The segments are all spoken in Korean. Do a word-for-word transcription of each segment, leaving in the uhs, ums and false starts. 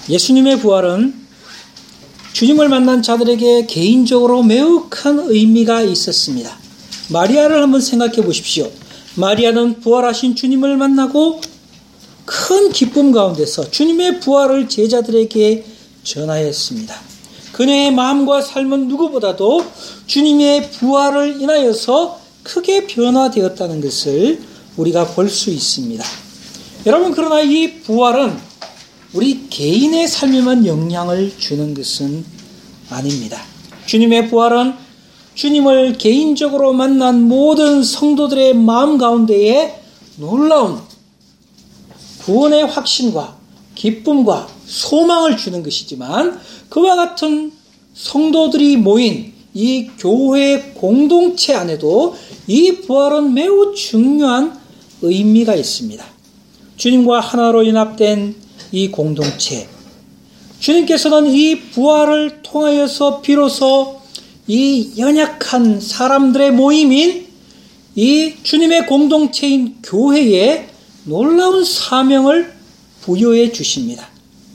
예수님의 부활은 주님을 만난 자들에게 개인적으로 매우 큰 의미가 있었습니다. 마리아를 한번 생각해 보십시오. 마리아는 부활하신 주님을 만나고 큰 기쁨 가운데서 주님의 부활을 제자들에게 전하였습니다. 그녀의 마음과 삶은 누구보다도 주님의 부활을 인하여서 크게 변화되었다는 것을 우리가 볼 수 있습니다. 여러분, 그러나 이 부활은 우리 개인의 삶에만 영향을 주는 것은 아닙니다. 주님의 부활은 주님을 개인적으로 만난 모든 성도들의 마음 가운데에 놀라운 구원의 확신과 기쁨과 소망을 주는 것이지만, 그와 같은 성도들이 모인 이 교회 공동체 안에도 이 부활은 매우 중요한 의미가 있습니다. 주님과 하나로 연합된 이 공동체, 주님께서는 이 부활을 통하여서 비로소 이 연약한 사람들의 모임인 이 주님의 공동체인 교회에 놀라운 사명을 부여해 주십니다.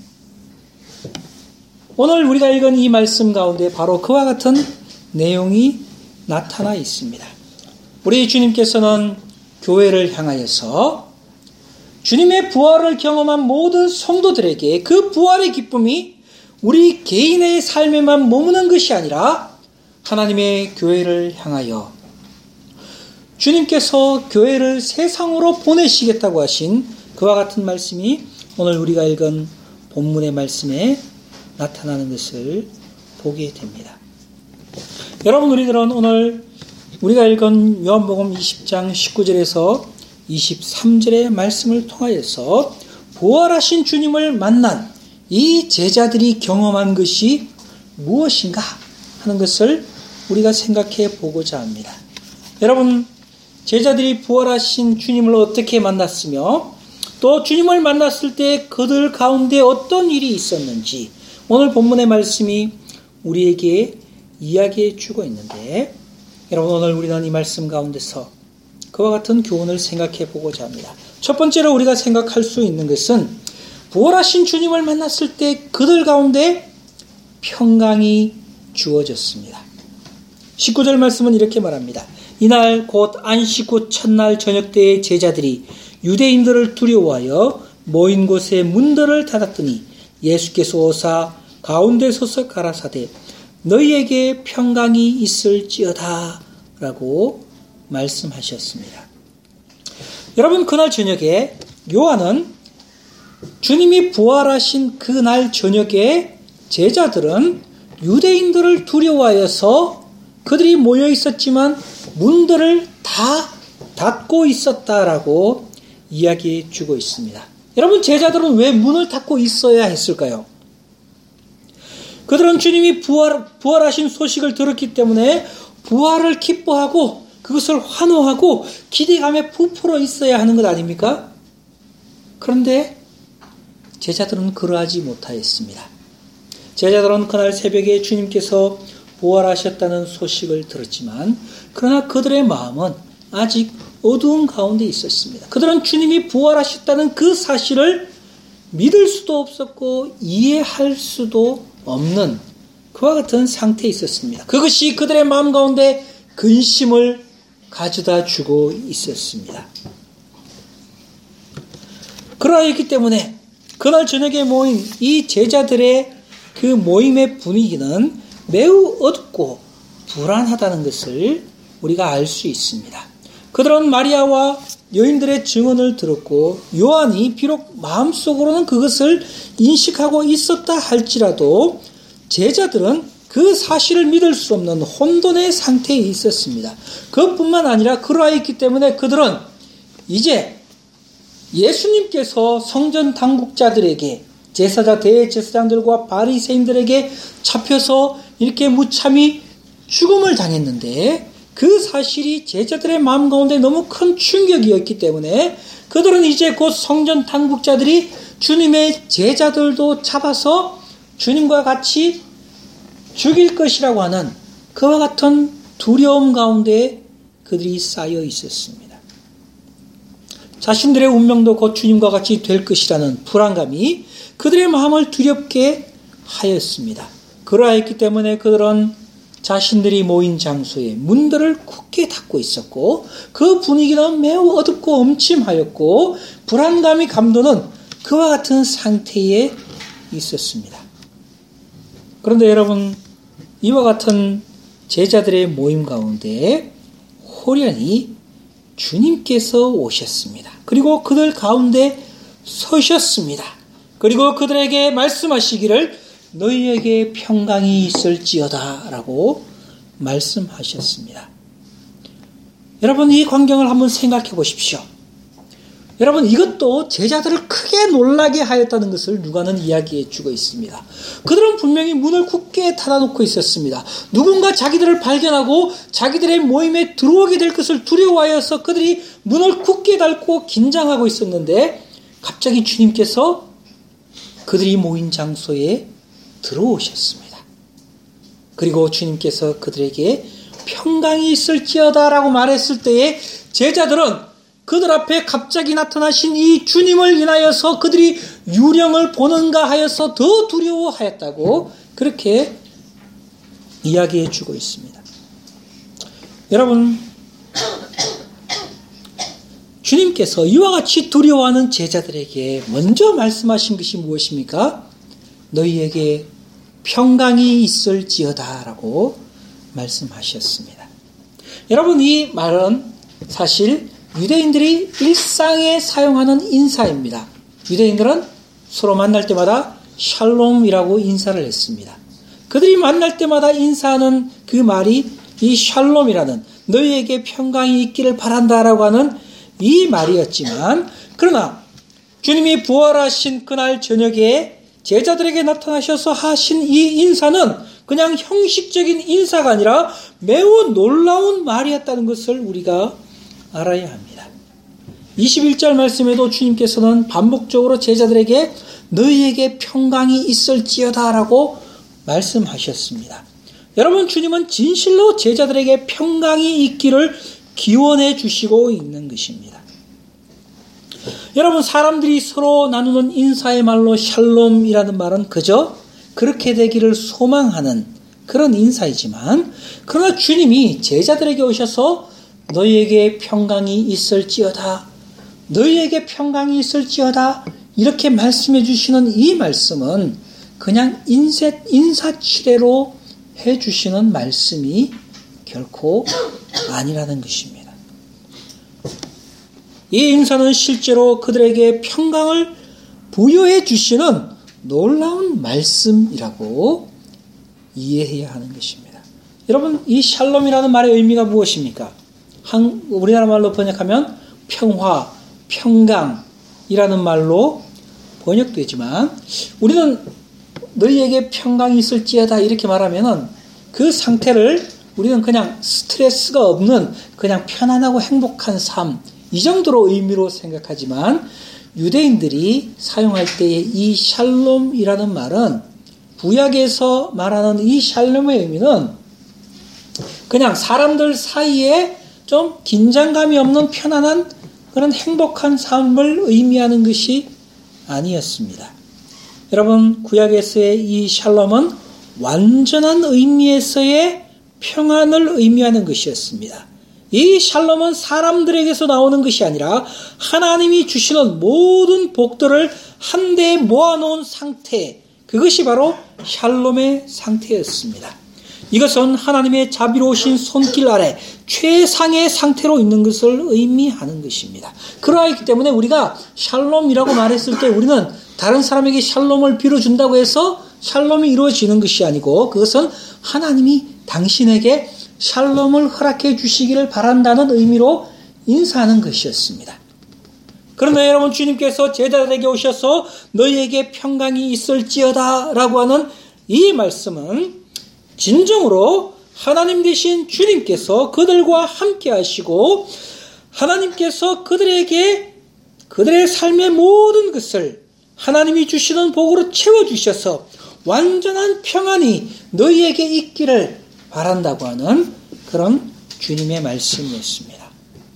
오늘 우리가 읽은 이 말씀 가운데 바로 그와 같은 내용이 나타나 있습니다. 우리 주님께서는 교회를 향하여서 주님의 부활을 경험한 모든 성도들에게 그 부활의 기쁨이 우리 개인의 삶에만 머무는 것이 아니라 하나님의 교회를 향하여 주님께서 교회를 세상으로 보내시겠다고 하신 그와 같은 말씀이 오늘 우리가 읽은 본문의 말씀에 나타나는 것을 보게 됩니다. 여러분, 우리들은 오늘 우리가 읽은 요한복음 이십 장 십구 절에서 이십삼 절의 말씀을 통하여서 부활하신 주님을 만난 이 제자들이 경험한 것이 무엇인가 하는 것을 우리가 생각해 보고자 합니다. 여러분, 제자들이 부활하신 주님을 어떻게 만났으며 또 주님을 만났을 때 그들 가운데 어떤 일이 있었는지 오늘 본문의 말씀이 우리에게 이야기해 주고 있는데, 여러분, 오늘 우리는 이 말씀 가운데서 그와 같은 교훈을 생각해 보고자 합니다. 첫 번째로 우리가 생각할 수 있는 것은 부활하신 주님을 만났을 때 그들 가운데 평강이 주어졌습니다. 십구 절 말씀은 이렇게 말합니다. 이날 곧 안식 후 첫날 저녁 때에 제자들이 유대인들을 두려워하여 모인 곳에 문들을 닫았더니 예수께서 오사 가운데 서서 가라사대 너희에게 평강이 있을지어다 라고 말씀하셨습니다. 여러분, 그날 저녁에 요한은 주님이 부활하신 그날 저녁에 제자들은 유대인들을 두려워하여서 그들이 모여 있었지만 문들을 다 닫고 있었다라고 이야기해 주고 있습니다. 여러분, 제자들은 왜 문을 닫고 있어야 했을까요? 그들은 주님이 부활, 부활하신 소식을 들었기 때문에 부활을 기뻐하고 그것을 환호하고 기대감에 부풀어 있어야 하는 것 아닙니까? 그런데 제자들은 그러하지 못하였습니다. 제자들은 그날 새벽에 주님께서 부활하셨다는 소식을 들었지만 그러나 그들의 마음은 아직 어두운 가운데 있었습니다. 그들은 주님이 부활하셨다는 그 사실을 믿을 수도 없었고 이해할 수도 없는 그와 같은 상태에 있었습니다. 그것이 그들의 마음 가운데 근심을 가져다 주고 있었습니다. 그러하였기 때문에 그날 저녁에 모인 이 제자들의 그 모임의 분위기는 매우 어둡고 불안하다는 것을 우리가 알 수 있습니다. 그들은 마리아와 여인들의 증언을 들었고 요한이 비록 마음속으로는 그것을 인식하고 있었다 할지라도 제자들은 그 사실을 믿을 수 없는 혼돈의 상태에 있었습니다. 그것뿐만 아니라 그러하였기 때문에 그들은 이제 예수님께서 성전 당국자들에게 제사장 대제사장들과 바리새인들에게 잡혀서 이렇게 무참히 죽음을 당했는데 그 사실이 제자들의 마음 가운데 너무 큰 충격이었기 때문에 그들은 이제 곧 성전 당국자들이 주님의 제자들도 잡아서 주님과 같이 죽일 것이라고 하는 그와 같은 두려움 가운데 그들이 쌓여 있었습니다. 자신들의 운명도 곧 주님과 같이 될 것이라는 불안감이 그들의 마음을 두렵게 하였습니다. 그러하였기 때문에 그들은 자신들이 모인 장소에 문들을 굳게 닫고 있었고 그 분위기는 매우 어둡고 음침하였고 불안감이 감도는 그와 같은 상태에 있었습니다. 그런데 여러분, 이와 같은 제자들의 모임 가운데 호련히 주님께서 오셨습니다. 그리고 그들 가운데 서셨습니다. 그리고 그들에게 말씀하시기를 너희에게 평강이 있을지어다 라고 말씀하셨습니다. 여러분, 이 광경을 한번 생각해 보십시오. 여러분, 이것도 제자들을 크게 놀라게 하였다는 것을 누가는 이야기해 주고 있습니다. 그들은 분명히 문을 굳게 닫아놓고 있었습니다. 누군가 자기들을 발견하고 자기들의 모임에 들어오게 될 것을 두려워하여서 그들이 문을 굳게 닫고 긴장하고 있었는데 갑자기 주님께서 그들이 모인 장소에 들어오셨습니다. 그리고 주님께서 그들에게 평강이 있을지어다 라고 말했을 때에 제자들은 그들 앞에 갑자기 나타나신 이 주님을 인하여서 그들이 유령을 보는가 하여서 더 두려워하였다고 그렇게 이야기해 주고 있습니다. 여러분, 주님께서 이와 같이 두려워하는 제자들에게 먼저 말씀하신 것이 무엇입니까? 너희에게 평강이 있을지어다 라고 말씀하셨습니다. 여러분, 이 말은 사실 유대인들이 일상에 사용하는 인사입니다. 유대인들은 서로 만날 때마다 샬롬이라고 인사를 했습니다. 그들이 만날 때마다 인사하는 그 말이 이 샬롬이라는 너희에게 평강이 있기를 바란다라고 하는 이 말이었지만, 그러나 주님이 부활하신 그날 저녁에 제자들에게 나타나셔서 하신 이 인사는 그냥 형식적인 인사가 아니라 매우 놀라운 말이었다는 것을 우리가 알아야 합니다. 이십일 절 말씀에도 주님께서는 반복적으로 제자들에게 너희에게 평강이 있을지어다 라고 말씀하셨습니다. 여러분, 주님은 진실로 제자들에게 평강이 있기를 기원해 주시고 있는 것입니다. 여러분, 사람들이 서로 나누는 인사의 말로 샬롬이라는 말은 그저 그렇게 되기를 소망하는 그런 인사이지만, 그러나 주님이 제자들에게 오셔서 너희에게 평강이 있을지어다, 너희에게 평강이 있을지어다 이렇게 말씀해 주시는 이 말씀은 그냥 인사, 인사치레로 해 주시는 말씀이 결코 아니라는 것입니다. 이 인사는 실제로 그들에게 평강을 부여해 주시는 놀라운 말씀이라고 이해해야 하는 것입니다. 여러분, 이 샬롬이라는 말의 의미가 무엇입니까? 한, 우리나라 말로 번역하면 평화, 평강이라는 말로 번역되지만, 우리는 너희에게 평강이 있을지어다 이렇게 말하면은 그 상태를 우리는 그냥 스트레스가 없는 그냥 편안하고 행복한 삶, 이 정도로 의미로 생각하지만, 유대인들이 사용할 때의 이 샬롬이라는 말은, 구약에서 말하는 이 샬롬의 의미는 그냥 사람들 사이에 좀 긴장감이 없는 편안한 그런 행복한 삶을 의미하는 것이 아니었습니다. 여러분, 구약에서의 이 샬롬은 완전한 의미에서의 평안을 의미하는 것이었습니다. 이 샬롬은 사람들에게서 나오는 것이 아니라 하나님이 주시는 모든 복들을 한데 모아놓은 상태, 그것이 바로 샬롬의 상태였습니다. 이것은 하나님의 자비로우신 손길 아래 최상의 상태로 있는 것을 의미하는 것입니다. 그러하기 때문에 우리가 샬롬이라고 말했을 때 우리는 다른 사람에게 샬롬을 빌어준다고 해서 샬롬이 이루어지는 것이 아니고, 그것은 하나님이 당신에게 샬롬을 허락해 주시기를 바란다는 의미로 인사하는 것이었습니다. 그런데 여러분, 주님께서 제자들에게 오셔서 너희에게 평강이 있을지어다 라고 하는 이 말씀은 진정으로 하나님 되신 주님께서 그들과 함께 하시고, 하나님께서 그들에게 그들의 삶의 모든 것을 하나님이 주시는 복으로 채워주셔서 완전한 평안이 너희에게 있기를 바란다고 하는 그런 주님의 말씀이었습니다.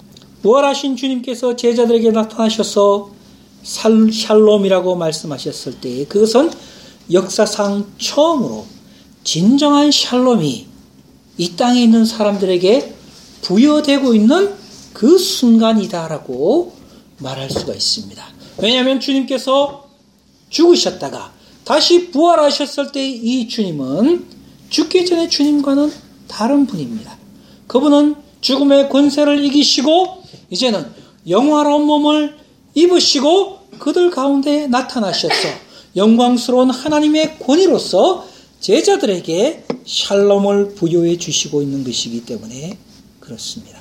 부활하신 주님께서 제자들에게 나타나셔서 샬롬이라고 말씀하셨을 때 그것은 역사상 처음으로 진정한 샬롬이 이 땅에 있는 사람들에게 부여되고 있는 그 순간이다라고 말할 수가 있습니다. 왜냐하면 주님께서 죽으셨다가 다시 부활하셨을 때 이 주님은 죽기 전에 주님과는 다른 분입니다. 그분은 죽음의 권세를 이기시고 이제는 영화로운 몸을 입으시고 그들 가운데 나타나셔서 영광스러운 하나님의 권위로서 제자들에게 샬롬을 부여해 주시고 있는 것이기 때문에 그렇습니다.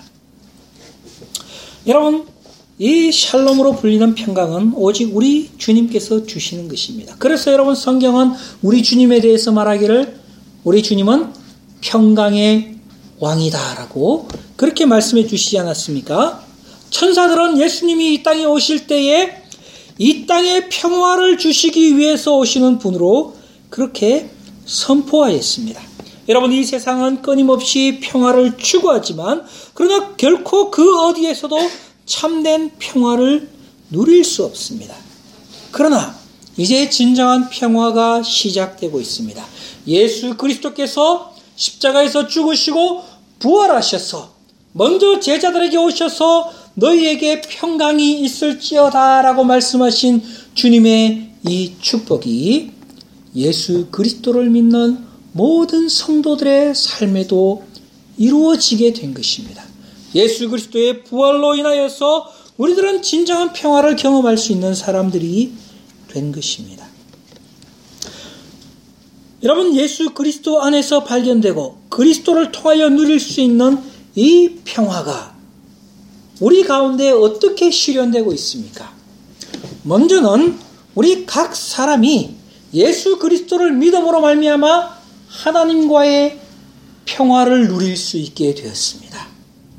여러분, 이 샬롬으로 불리는 평강은 오직 우리 주님께서 주시는 것입니다. 그래서 여러분, 성경은 우리 주님에 대해서 말하기를 우리 주님은 평강의 왕이다라고 그렇게 말씀해 주시지 않았습니까? 천사들은 예수님이 이 땅에 오실 때에 이 땅에 평화를 주시기 위해서 오시는 분으로 그렇게 선포하였습니다. 여러분, 이 세상은 끊임없이 평화를 추구하지만 그러나 결코 그 어디에서도 참된 평화를 누릴 수 없습니다. 그러나 이제 진정한 평화가 시작되고 있습니다. 예수 그리스도께서 십자가에서 죽으시고 부활하셔서 먼저 제자들에게 오셔서 너희에게 평강이 있을지어다 라고 말씀하신 주님의 이 축복이 예수 그리스도를 믿는 모든 성도들의 삶에도 이루어지게 된 것입니다. 예수 그리스도의 부활로 인하여서 우리들은 진정한 평화를 경험할 수 있는 사람들이 된 것입니다. 여러분, 예수 그리스도 안에서 발견되고 그리스도를 통하여 누릴 수 있는 이 평화가 우리 가운데 어떻게 실현되고 있습니까? 먼저는 우리 각 사람이 예수 그리스도를 믿음으로 말미암아 하나님과의 평화를 누릴 수 있게 되었습니다.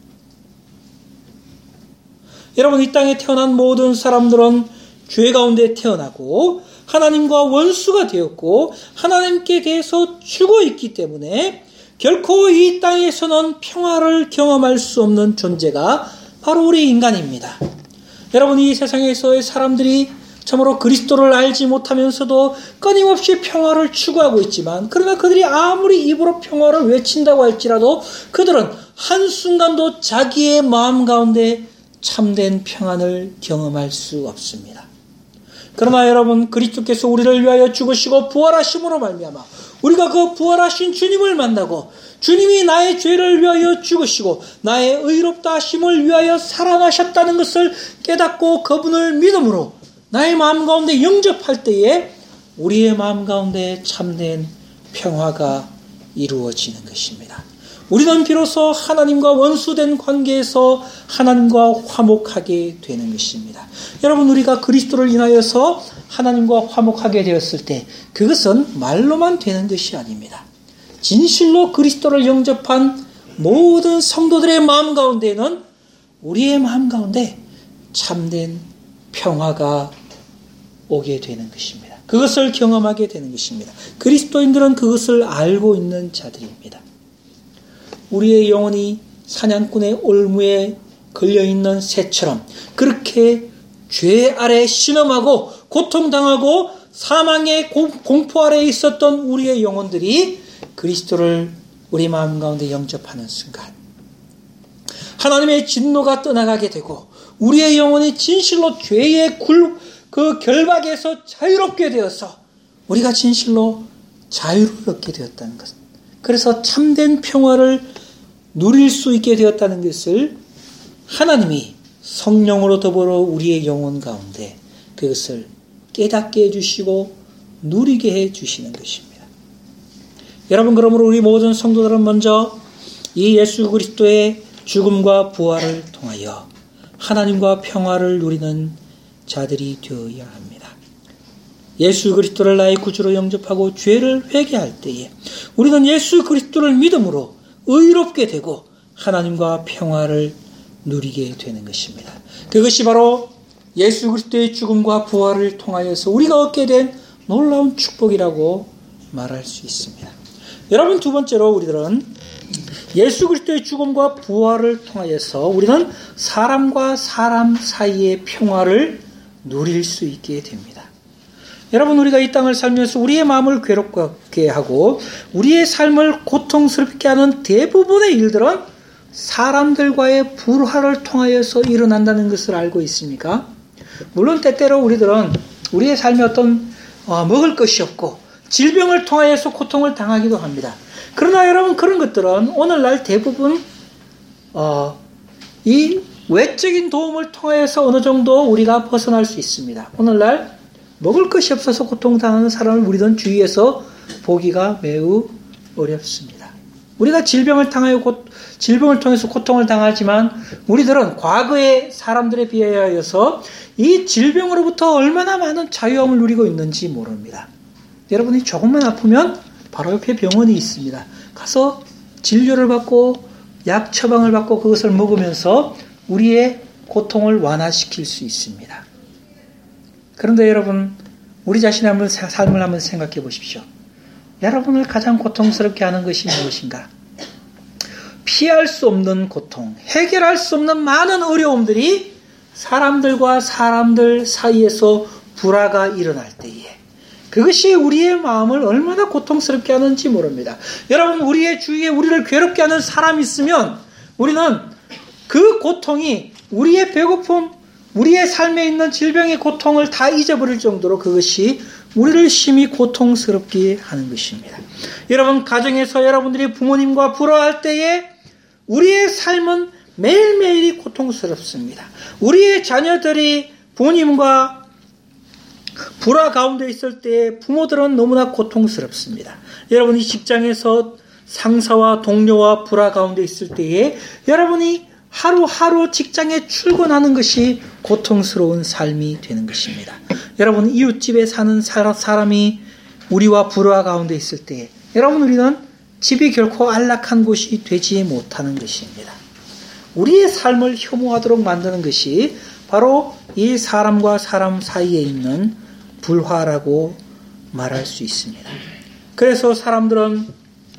여러분, 이 땅에 태어난 모든 사람들은 죄 가운데 태어나고 하나님과 원수가 되었고 하나님께 대해서 죽어 있기 때문에 결코 이 땅에서는 평화를 경험할 수 없는 존재가 바로 우리 인간입니다. 여러분, 이 세상에서의 사람들이 참으로 그리스도를 알지 못하면서도 끊임없이 평화를 추구하고 있지만 그러나 그들이 아무리 입으로 평화를 외친다고 할지라도 그들은 한순간도 자기의 마음 가운데 참된 평안을 경험할 수 없습니다. 그러나 여러분, 그리스도께서 우리를 위하여 죽으시고 부활하심으로 말미암아 우리가 그 부활하신 주님을 만나고 주님이 나의 죄를 위하여 죽으시고 나의 의롭다 하심을 위하여 살아나셨다는 것을 깨닫고 그분을 믿음으로 나의 마음 가운데 영접할 때에 우리의 마음 가운데 참된 평화가 이루어지는 것입니다. 우리는 비로소 하나님과 원수된 관계에서 하나님과 화목하게 되는 것입니다. 여러분, 우리가 그리스도를 인하여서 하나님과 화목하게 되었을 때 그것은 말로만 되는 것이 아닙니다. 진실로 그리스도를 영접한 모든 성도들의 마음 가운데는 우리의 마음 가운데 참된 평화가 오게 되는 것입니다. 그것을 경험하게 되는 것입니다. 그리스도인들은 그것을 알고 있는 자들입니다. 우리의 영혼이 사냥꾼의 올무에 걸려있는 새처럼 그렇게 죄 아래 신음하고 고통당하고 사망의 공포 아래에 있었던 우리의 영혼들이 그리스도를 우리 마음 가운데 영접하는 순간 하나님의 진노가 떠나가게 되고 우리의 영혼이 진실로 죄의 굴, 그 결박에서 자유롭게 되어서 우리가 진실로 자유를 얻게 되었다는 것. 그래서 참된 평화를 누릴 수 있게 되었다는 것을 하나님이 성령으로 더불어 우리의 영혼 가운데 그것을 깨닫게 해주시고 누리게 해주시는 것입니다. 여러분, 그러므로 우리 모든 성도들은 먼저 이 예수 그리스도의 죽음과 부활을 통하여 하나님과 평화를 누리는 자들이 되어야 합니다. 예수 그리스도를 나의 구주로 영접하고 죄를 회개할 때에 우리는 예수 그리스도를 믿음으로 의롭게 되고 하나님과 평화를 누리게 되는 것입니다. 그것이 바로 예수 그리스도의 죽음과 부활을 통하여서 우리가 얻게 된 놀라운 축복이라고 말할 수 있습니다. 여러분, 두 번째로 우리들은 예수 그리스도의 죽음과 부활을 통하여서 우리는 사람과 사람 사이의 평화를 누릴 수 있게 됩니다. 여러분, 우리가 이 땅을 살면서 우리의 마음을 괴롭게 하고 우리의 삶을 고통스럽게 하는 대부분의 일들은 사람들과의 불화를 통하여서 일어난다는 것을 알고 있습니까? 물론 때때로 우리들은 우리의 삶에 어떤 어, 먹을 것이 없고 질병을 통하여서 고통을 당하기도 합니다. 그러나 여러분, 그런 것들은 오늘날 대부분 어, 이 외적인 도움을 통하여서 어느 정도 우리가 벗어날 수 있습니다. 오늘날 먹을 것이 없어서 고통당하는 사람을 우리는 주위에서 보기가 매우 어렵습니다. 우리가 질병을 당하여 고, 질병을 통해서 고통을 당하지만 우리들은 과거의 사람들에 비하여서 이 질병으로부터 얼마나 많은 자유함을 누리고 있는지 모릅니다. 여러분이 조금만 아프면 바로 옆에 병원이 있습니다. 가서 진료를 받고 약 처방을 받고 그것을 먹으면서 우리의 고통을 완화시킬 수 있습니다. 그런데 여러분, 우리 자신의 한번 삶을 한번 생각해 보십시오. 여러분을 가장 고통스럽게 하는 것이 무엇인가? 피할 수 없는 고통, 해결할 수 없는 많은 어려움들이 사람들과 사람들 사이에서 불화가 일어날 때에 그것이 우리의 마음을 얼마나 고통스럽게 하는지 모릅니다. 여러분, 우리의 주위에 우리를 괴롭게 하는 사람이 있으면 우리는 그 고통이 우리의 배고픔, 우리의 삶에 있는 질병의 고통을 다 잊어버릴 정도로 그것이 우리를 심히 고통스럽게 하는 것입니다. 여러분, 가정에서 여러분들이 부모님과 불화할 때에 우리의 삶은 매일매일이 고통스럽습니다. 우리의 자녀들이 부모님과 불화 가운데 있을 때 부모들은 너무나 고통스럽습니다. 여러분이 직장에서 상사와 동료와 불화 가운데 있을 때에 여러분이 하루하루 직장에 출근하는 것이 고통스러운 삶이 되는 것입니다. 여러분, 이웃집에 사는 사람이 우리와 불화 가운데 있을 때 여러분, 우리는 집이 결코 안락한 곳이 되지 못하는 것입니다. 우리의 삶을 혐오하도록 만드는 것이 바로 이 사람과 사람 사이에 있는 불화라고 말할 수 있습니다. 그래서 사람들은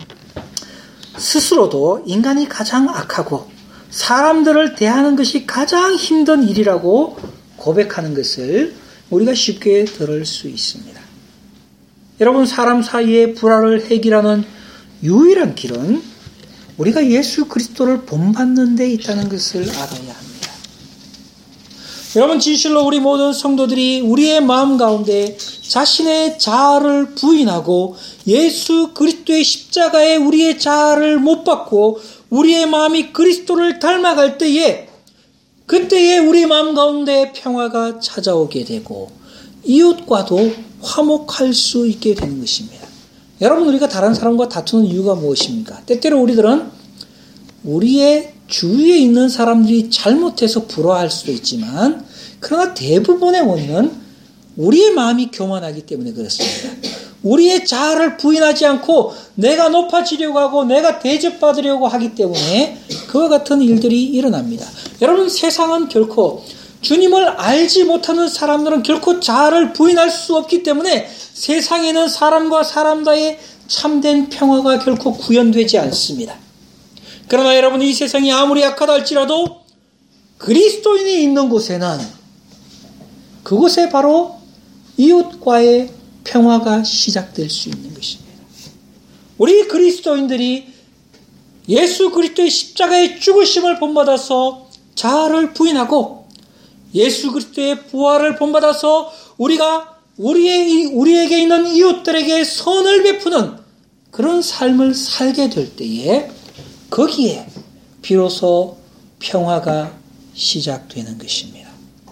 스스로도 인간이 가장 악하고 사람들을 대하는 것이 가장 힘든 일이라고 고백하는 것을 우리가 쉽게 들을 수 있습니다. 여러분, 사람 사이의 불화를 해결하는 유일한 길은 우리가 예수 그리스도를 본받는 데 있다는 것을 알아야 합니다. 여러분, 진실로 우리 모든 성도들이 우리의 마음 가운데 자신의 자아를 부인하고 예수 그리스도의 십자가에 우리의 자아를 못 박고 우리의 마음이 그리스도를 닮아갈 때에 그때에 우리 마음 가운데 평화가 찾아오게 되고 이웃과도 화목할 수 있게 되는 것입니다. 여러분, 우리가 다른 사람과 다투는 이유가 무엇입니까? 때때로 우리들은 우리의 주위에 있는 사람들이 잘못해서 불화할 수도 있지만 그러나 대부분의 원인은 우리의 마음이 교만하기 때문에 그렇습니다. 우리의 자아를 부인하지 않고 내가 높아지려고 하고 내가 대접받으려고 하기 때문에 그와 같은 일들이 일어납니다. 여러분, 세상은 결코 주님을 알지 못하는 사람들은 결코 자아를 부인할 수 없기 때문에 세상에는 사람과 사람 사이의 참된 평화가 결코 구현되지 않습니다. 그러나 여러분, 이 세상이 아무리 약하다 할지라도 그리스도인이 있는 곳에는 그곳에 바로 이웃과의 평화가 시작될 수 있는 것입니다. 우리 그리스도인들이 예수 그리스도의 십자가의 죽으심을 본받아서 자아를 부인하고 예수 그리스도의 부활을 본받아서 우리가 우리의, 우리에게 있는 이웃들에게 선을 베푸는 그런 삶을 살게 될 때에 거기에 비로소 평화가 시작되는 것입니다.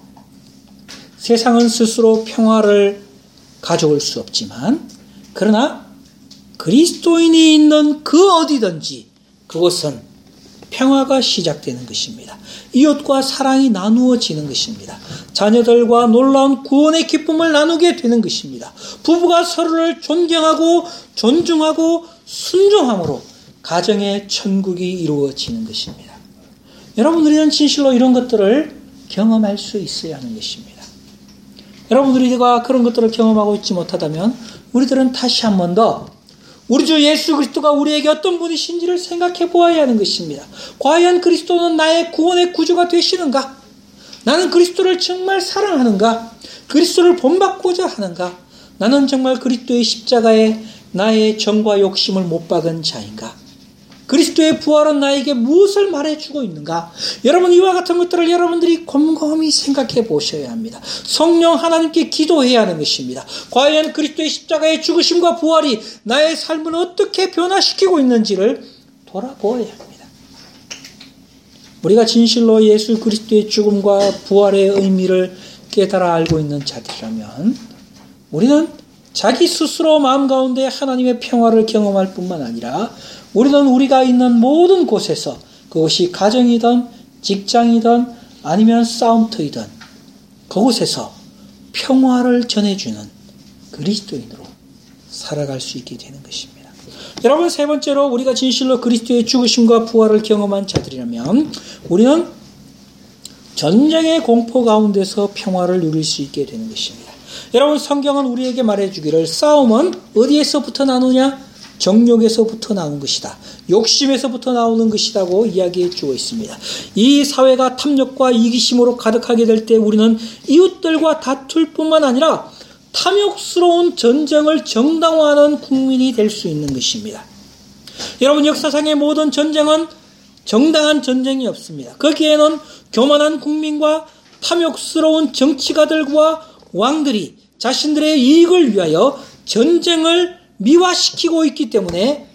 세상은 스스로 평화를 가져올 수 없지만 그러나 그리스도인이 있는 그 어디든지 그곳은 평화가 시작되는 것입니다. 이웃과 사랑이 나누어지는 것입니다. 자녀들과 놀라운 구원의 기쁨을 나누게 되는 것입니다. 부부가 서로를 존경하고 존중하고 순종함으로 가정의 천국이 이루어지는 것입니다. 여러분, 우리는 진실로 이런 것들을 경험할 수 있어야 하는 것입니다. 여러분, 우리가 그런 것들을 경험하고 있지 못하다면 우리들은 다시 한 번 더 우리 주 예수 그리스도가 우리에게 어떤 분이신지를 생각해 보아야 하는 것입니다. 과연 그리스도는 나의 구원의 구주가 되시는가? 나는 그리스도를 정말 사랑하는가? 그리스도를 본받고자 하는가? 나는 정말 그리스도의 십자가에 나의 정과 욕심을 못 박은 자인가? 그리스도의 부활은 나에게 무엇을 말해주고 있는가? 여러분, 이와 같은 것들을 여러분들이 곰곰이 생각해 보셔야 합니다. 성령 하나님께 기도해야 하는 것입니다. 과연 그리스도의 십자가의 죽으심과 부활이 나의 삶을 어떻게 변화시키고 있는지를 돌아보아야 합니다. 우리가 진실로 예수 그리스도의 죽음과 부활의 의미를 깨달아 알고 있는 자들이라면 우리는 자기 스스로 마음 가운데 하나님의 평화를 경험할 뿐만 아니라 우리는 우리가 있는 모든 곳에서, 그것이 가정이든 직장이든 아니면 싸움터이든 그곳에서 평화를 전해주는 그리스도인으로 살아갈 수 있게 되는 것입니다. 여러분, 세 번째로 우리가 진실로 그리스도의 죽으심과 부활을 경험한 자들이라면 우리는 전쟁의 공포 가운데서 평화를 누릴 수 있게 되는 것입니다. 여러분, 성경은 우리에게 말해주기를 싸움은 어디에서부터 나누냐? 정욕에서부터 나오는 것이다. 욕심에서부터 나오는 것이라고 이야기해 주고 있습니다. 이 사회가 탐욕과 이기심으로 가득하게 될 때 우리는 이웃들과 다툴 뿐만 아니라 탐욕스러운 전쟁을 정당화하는 국민이 될 수 있는 것입니다. 여러분, 역사상의 모든 전쟁은 정당한 전쟁이 없습니다. 거기에는 교만한 국민과 탐욕스러운 정치가들과 왕들이 자신들의 이익을 위하여 전쟁을 미화시키고 있기 때문에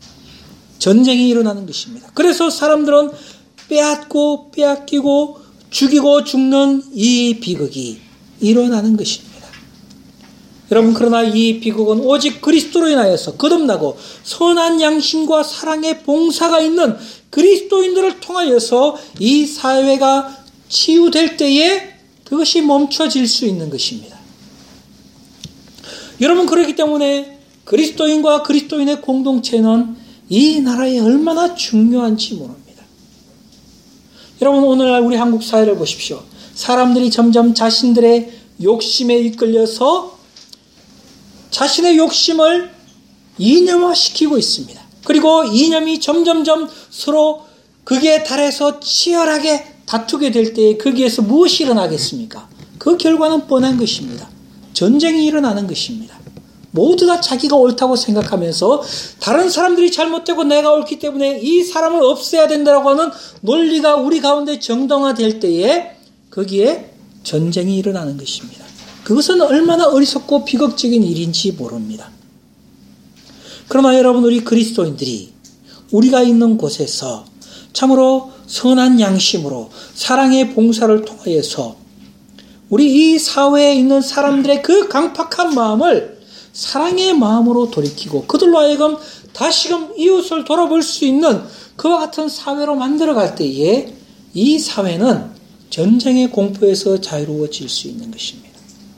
전쟁이 일어나는 것입니다. 그래서 사람들은 빼앗고 빼앗기고 죽이고 죽는 이 비극이 일어나는 것입니다. 여러분, 그러나 이 비극은 오직 그리스도로 인하여서 거듭나고 선한 양심과 사랑의 봉사가 있는 그리스도인들을 통하여서 이 사회가 치유될 때에 그것이 멈춰질 수 있는 것입니다. 여러분, 그렇기 때문에 그리스도인과 그리스도인의 공동체는 이 나라에 얼마나 중요한지 모릅니다. 여러분, 오늘날 우리 한국 사회를 보십시오. 사람들이 점점 자신들의 욕심에 이끌려서 자신의 욕심을 이념화시키고 있습니다. 그리고 이념이 점점점 서로 거기에 달해서 치열하게 다투게 될 때에 거기에서 무엇이 일어나겠습니까? 그 결과는 뻔한 것입니다. 전쟁이 일어나는 것입니다. 모두 다 자기가 옳다고 생각하면서 다른 사람들이 잘못되고 내가 옳기 때문에 이 사람을 없애야 된다고 하는 논리가 우리 가운데 정당화될 때에 거기에 전쟁이 일어나는 것입니다. 그것은 얼마나 어리석고 비극적인 일인지 모릅니다. 그러나 여러분, 우리 그리스도인들이 우리가 있는 곳에서 참으로 선한 양심으로 사랑의 봉사를 통하여서 우리 이 사회에 있는 사람들의 그 강팍한 마음을 사랑의 마음으로 돌이키고 그들로 하여금 다시금 이웃을 돌아볼 수 있는 그와 같은 사회로 만들어갈 때에 이 사회는 전쟁의 공포에서 자유로워질 수 있는 것입니다.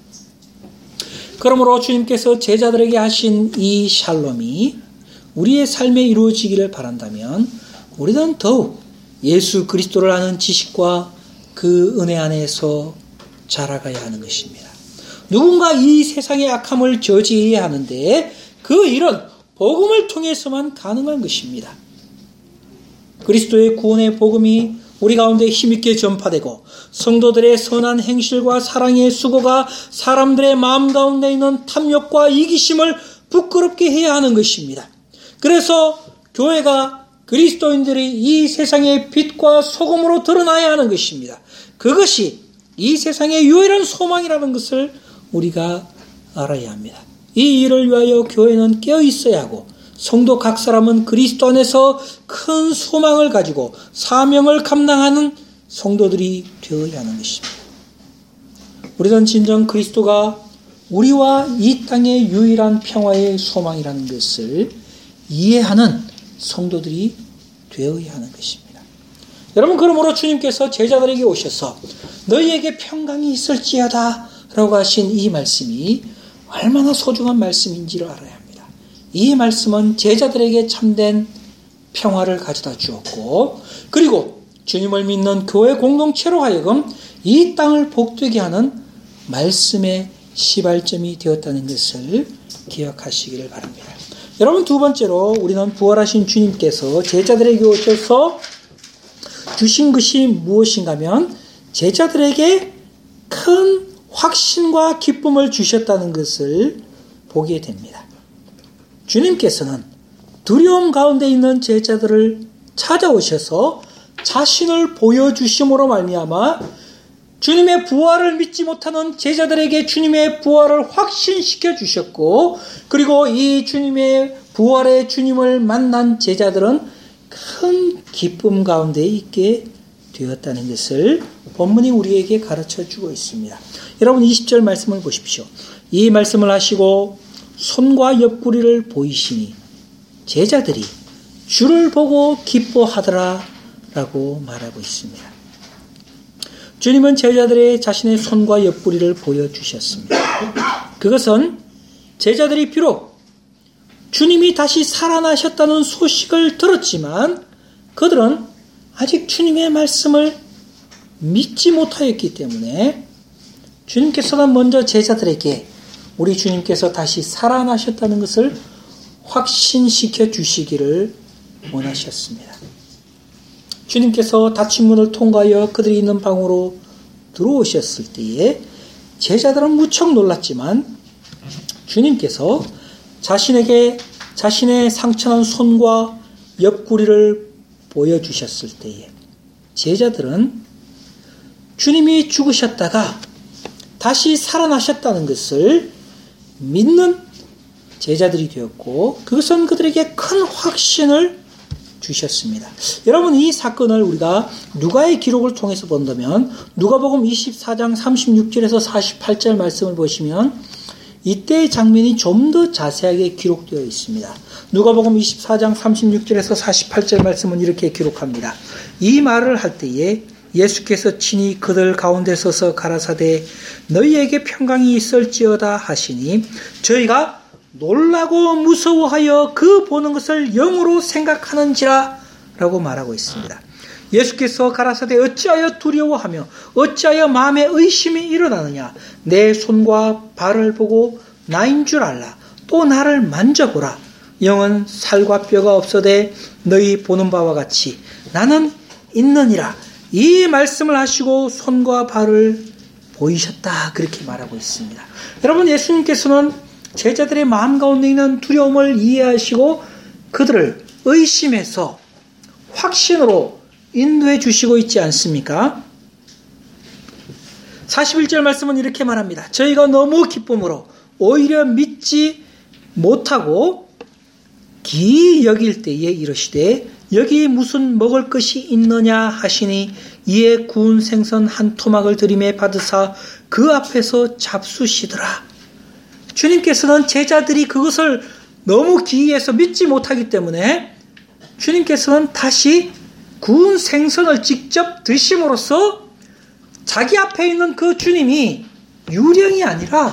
그러므로 주님께서 제자들에게 하신 이 샬롬이 우리의 삶에 이루어지기를 바란다면 우리는 더욱 예수 그리스도를 아는 지식과 그 은혜 안에서 자라가야 하는 것입니다. 누군가 이 세상의 악함을 저지해야 하는데 그 일은 복음을 통해서만 가능한 것입니다. 그리스도의 구원의 복음이 우리 가운데 힘있게 전파되고 성도들의 선한 행실과 사랑의 수고가 사람들의 마음 가운데 있는 탐욕과 이기심을 부끄럽게 해야 하는 것입니다. 그래서 교회가 그리스도인들이 이 세상의 빛과 소금으로 드러나야 하는 것입니다. 그것이 이 세상의 유일한 소망이라는 것을 우리가 알아야 합니다. 이 일을 위하여 교회는 깨어 있어야 하고 성도 각 사람은 그리스도 안에서 큰 소망을 가지고 사명을 감당하는 성도들이 되어야 하는 것입니다. 우리는 진정 그리스도가 우리와 이 땅의 유일한 평화의 소망이라는 것을 이해하는 성도들이 되어야 하는 것입니다. 여러분, 그러므로 주님께서 제자들에게 오셔서 너희에게 평강이 있을지어다 라고 하신 이 말씀이 얼마나 소중한 말씀인지를 알아야 합니다. 이 말씀은 제자들에게 참된 평화를 가져다 주었고 그리고 주님을 믿는 교회 공동체로 하여금 이 땅을 복되게 하는 말씀의 시발점이 되었다는 것을 기억하시기를 바랍니다. 여러분, 두 번째로 우리는 부활하신 주님께서 제자들에게 오셔서 주신 것이 무엇인가 하면 제자들에게 큰 확신과 기쁨을 주셨다는 것을 보게 됩니다. 주님께서는 두려움 가운데 있는 제자들을 찾아오셔서 자신을 보여주심으로 말미암아 주님의 부활을 믿지 못하는 제자들에게 주님의 부활을 확신시켜 주셨고, 그리고 이 주님의 부활의 주님을 만난 제자들은 큰 기쁨 가운데 있게 되었다는 것을 본문이 우리에게 가르쳐 주고 있습니다. 여러분, 이십 절 말씀을 보십시오. 이 말씀을 하시고 손과 옆구리를 보이시니 제자들이 주를 보고 기뻐하더라 라고 말하고 있습니다. 주님은 제자들의 자신의 손과 옆구리를 보여주셨습니다. 그것은 제자들이 비록 주님이 다시 살아나셨다는 소식을 들었지만 그들은 아직 주님의 말씀을 믿지 못하였기 때문에 주님께서는 먼저 제자들에게 우리 주님께서 다시 살아나셨다는 것을 확신시켜 주시기를 원하셨습니다. 주님께서 닫힌 문을 통과하여 그들이 있는 방으로 들어오셨을 때에 제자들은 무척 놀랐지만 주님께서 자신에게 자신의 상처난 손과 옆구리를 보여주셨을 때에 제자들은 주님이 죽으셨다가 다시 살아나셨다는 것을 믿는 제자들이 되었고, 그것은 그들에게 큰 확신을 주셨습니다. 여러분, 이 사건을 우리가 누가의 기록을 통해서 본다면 누가복음 이십사 장 삼십육 절에서 사십팔 절 말씀을 보시면 이때의 장면이 좀 더 자세하게 기록되어 있습니다. 누가복음 이십사 장 삼십육 절에서 사십팔 절 말씀은 이렇게 기록합니다. 이 말을 할 때에 예수께서 친히 그들 가운데 서서 가라사대 너희에게 평강이 있을지어다 하시니 저희가 놀라고 무서워하여 그 보는 것을 영으로 생각하는지라 라고 말하고 있습니다. 예수께서 가라사대 어찌하여 두려워하며 어찌하여 마음에 의심이 일어나느냐. 내 손과 발을 보고 나인 줄 알라. 또 나를 만져보라. 영은 살과 뼈가 없어되 너희 보는 바와 같이 나는 있느니라. 이 말씀을 하시고 손과 발을 보이셨다. 그렇게 말하고 있습니다. 여러분, 예수님께서는 제자들의 마음 가운데 있는 두려움을 이해하시고 그들을 의심해서 확신으로 인도해 주시고 있지 않습니까? 사십일 절 말씀은 이렇게 말합니다. 저희가 너무 기쁨으로 오히려 믿지 못하고 기이 여길 때에 이르시되 여기 무슨 먹을 것이 있느냐 하시니 이에 구운 생선 한 토막을 들이매 받으사 그 앞에서 잡수시더라. 주님께서는 제자들이 그것을 너무 기이해서 믿지 못하기 때문에 주님께서는 다시 구운 생선을 직접 드심으로써 자기 앞에 있는 그 주님이 유령이 아니라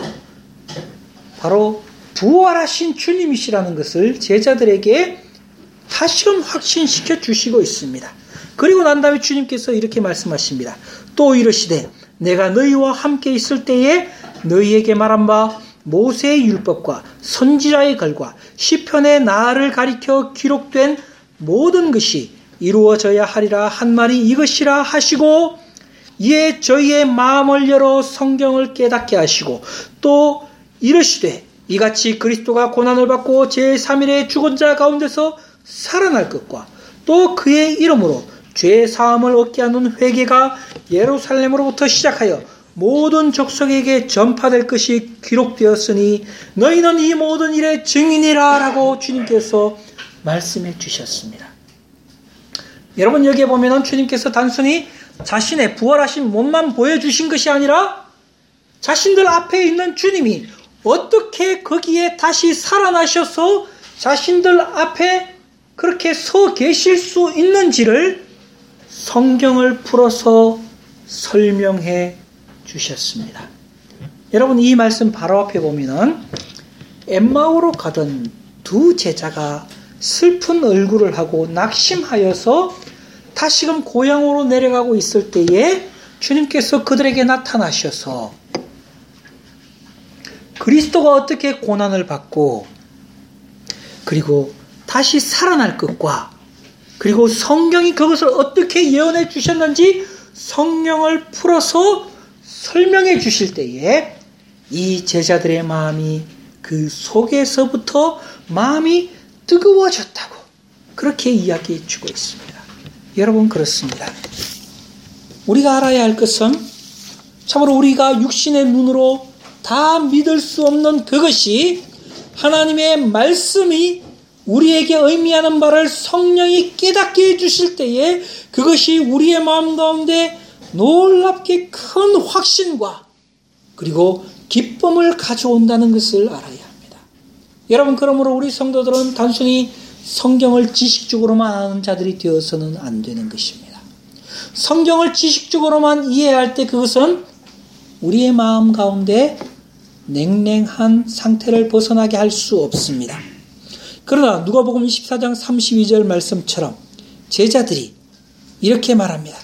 바로 부활하신 주님이시라는 것을 제자들에게 다시금 확신시켜 주시고 있습니다. 그리고 난 다음에 주님께서 이렇게 말씀하십니다. 또 이르시되 내가 너희와 함께 있을 때에 너희에게 말한 바 모세의 율법과 선지자의 글과 시편의 나를 가리켜 기록된 모든 것이 이루어져야 하리라 한 말이 이것이라 하시고 이에 저희의 마음을 열어 성경을 깨닫게 하시고 또 이르시되 이같이 그리스도가 고난을 받고 제삼 일에 죽은 자 가운데서 살아날 것과 또 그의 이름으로 죄 사함을 얻게 하는 회개가 예루살렘으로부터 시작하여 모든 족속에게 전파될 것이 기록되었으니 너희는 이 모든 일의 증인이라 라고 주님께서 말씀해 주셨습니다. 여러분, 여기에 보면 주님께서 단순히 자신의 부활하신 몸만 보여주신 것이 아니라 자신들 앞에 있는 주님이 어떻게 거기에 다시 살아나셔서 자신들 앞에 그렇게 서 계실 수 있는지를 성경을 풀어서 설명해 주셨습니다. 여러분, 이 말씀 바로 앞에 보면은 엠마오로 가던 두 제자가 슬픈 얼굴을 하고 낙심하여서 다시금 고향으로 내려가고 있을 때에 주님께서 그들에게 나타나셔서 그리스도가 어떻게 고난을 받고 그리고 다시 살아날 것과 그리고 성경이 그것을 어떻게 예언해 주셨는지 성령을 풀어서 설명해 주실 때에 이 제자들의 마음이 그 속에서부터 마음이 뜨거워졌다고 그렇게 이야기해 주고 있습니다. 여러분, 그렇습니다. 우리가 알아야 할 것은 참으로 우리가 육신의 눈으로 다 믿을 수 없는 그것이 하나님의 말씀이 우리에게 의미하는 바를 성령이 깨닫게 해주실 때에 그것이 우리의 마음 가운데 놀랍게 큰 확신과 그리고 기쁨을 가져온다는 것을 알아야 합니다. 여러분, 그러므로 우리 성도들은 단순히 성경을 지식적으로만 아는 자들이 되어서는 안 되는 것입니다. 성경을 지식적으로만 이해할 때 그것은 우리의 마음 가운데 냉랭한 상태를 벗어나게 할 수 없습니다. 그러나 누가복음 이십사 장 삼십이 절 말씀처럼 제자들이 이렇게 말합니다.